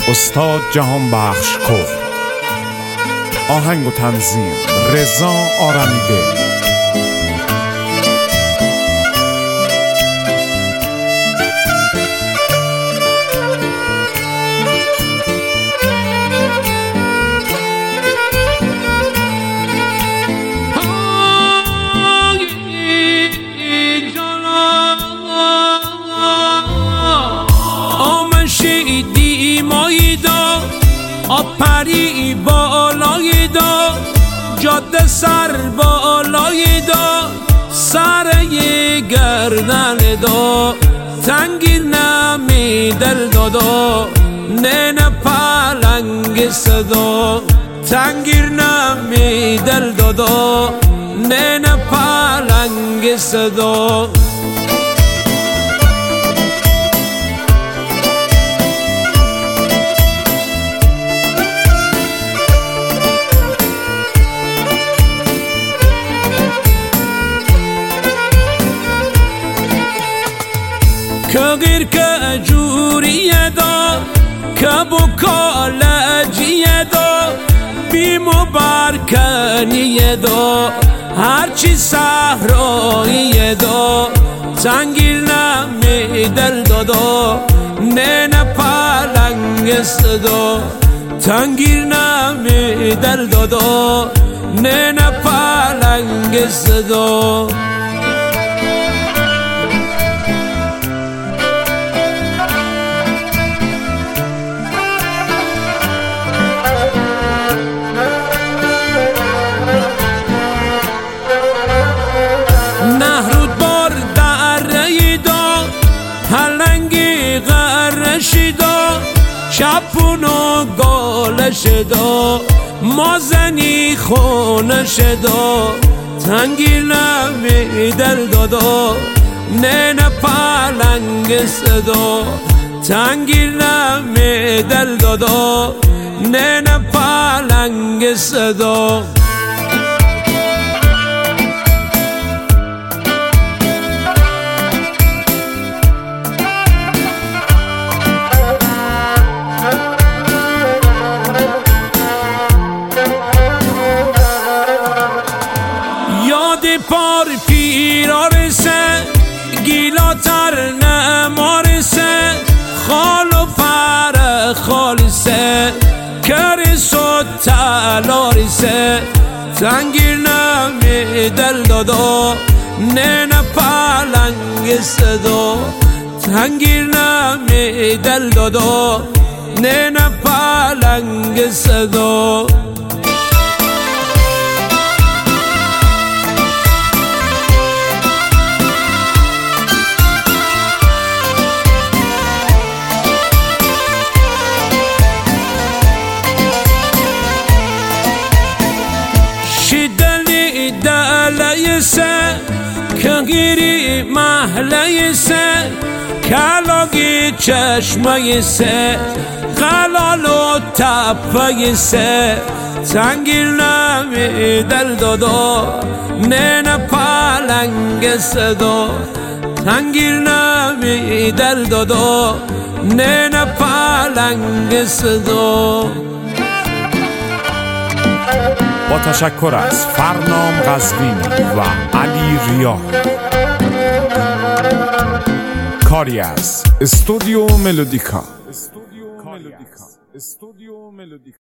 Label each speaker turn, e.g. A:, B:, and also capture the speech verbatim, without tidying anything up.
A: استاد جهانبخش کرد. آهنگ و تنظیم رضا آرمیده.
B: آپری بالای دا، جاده سر بالای دا، سر یه گردن دا، تنگیر نمی دل دادا، نین پلنگ صدا، تنگیر نمی دل دادا، نین پلنگ صدا. که غیر که جوریه دا، که بکالجیه دا، بیم و برکنیه دا، هرچی صحراییه دا، تنگیر نمی دل دادا، نین پلنگ صدا، تنگیر نمی دل دادا، نین پلنگ صدا. چپونو گالش دا، مازنی خونش دا، تنگیر نمی دل دادا، نین پلنگ صدا، تنگیر نمی دل دادا، نین پلنگ صدا. پار پیرارسه گیلاتر نمارسه، خال و پر خالسه کرس و تلارسه، تنگیر نمی دل دادا، نین پلنگ صدا، تنگیر نمی دل دادا، نین پلنگ صدا. دلیسه که گیری محلیسه، کلاگی چشمیسه، غلال و تپیسه، تنگیر نمی دل دادا، نین پلنگ صدا، تنگیر نمی دل دادا، نین پلنگ صدا.
A: با تشکر از فرنام قزوینی و علی ریا. کاری از استودیو ملودیکا.